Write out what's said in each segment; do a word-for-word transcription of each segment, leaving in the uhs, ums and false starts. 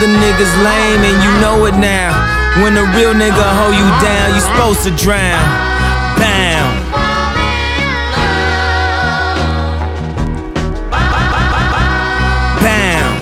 other niggas lame and you know it now. When a real nigga hold you down, you supposed to drown. Bound. Bound.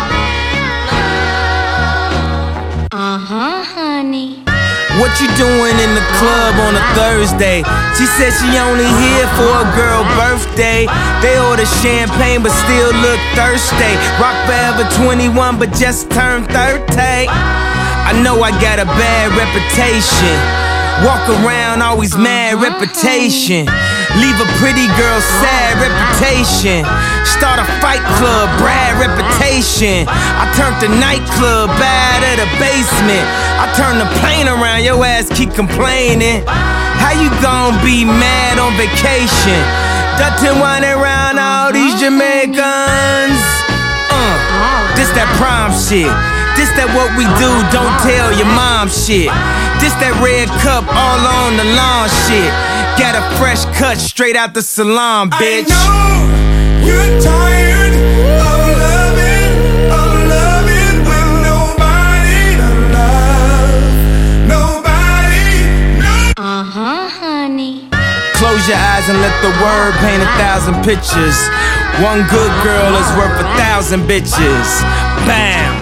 Uh-huh, honey. What you doing in the club on a Thursday? She said she only here for a girl birthday. They order champagne but still look thirsty. Rock forever twenty-one but just turned thirty. I know I got a bad reputation. Walk around always mad reputation. Leave a pretty girl sad reputation. Start a fight club, Brad reputation. I turned the nightclub bad at a basement. I turn the plane around, your ass keep complaining. How you gon' be mad on vacation? Dutton whining around all these Jamaicans. Uh, this that prom shit. This that what we do, don't tell your mom shit. This that red cup all on the lawn shit. Got a fresh cut straight out the salon, bitch. I know you're tired of loving, of loving with nobody to love. Nobody, no. Uh-huh, honey. Close your eyes and let the word paint a thousand pictures. One good girl is worth a thousand bitches. Bam.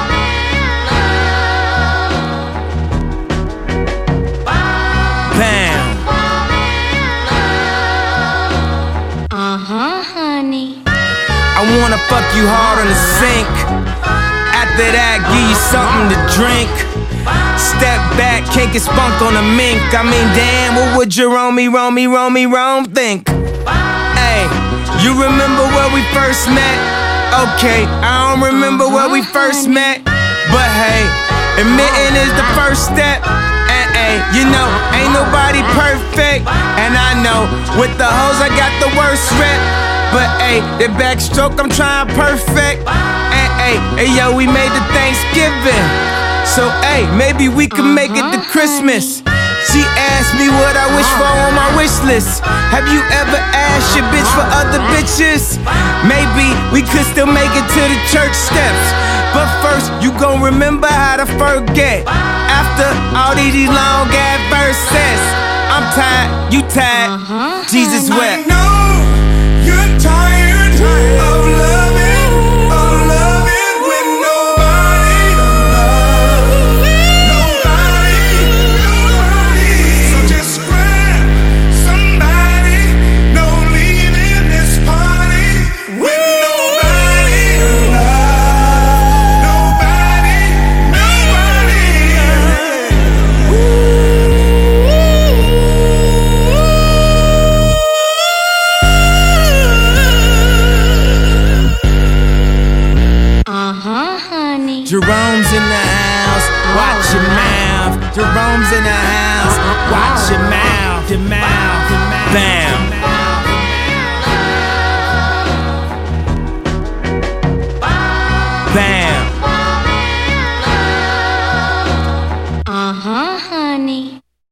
Bam. Uh-huh, honey. I wanna fuck you hard on the sink. After that, give you something to drink. Step back, can't get spunk on a mink. I mean, damn, what would Jerome, Rome, Rome, Rome think? Hey, you remember where we first met? Okay, I don't remember where we first met. But hey, admitting is the first step. And hey, you know, ain't nobody perfect. And I know, with the hoes I got the worst rep. But hey, the backstroke I'm trying perfect. And hey, hey yo, we made the Thanksgiving. So hey, maybe we can make it to Christmas. She asked me what I wish for on my wish list. Have you ever asked your bitch for other bitches? Maybe we could still make it to the church steps. But first, you gon' remember how to forget. After all these long ass verses, I'm tired, you tired, Jesus wept. I know you're tired of loving, of loving with nobody to love. Nobody, nobody. So just grab somebody, no leaving this party with nobody to love. Nobody, nobody. Uh-huh, honey. Jerome's in the house, watch your mouth. Jerome's in the house, watch your mouth, your mouth, your mouth. Bam.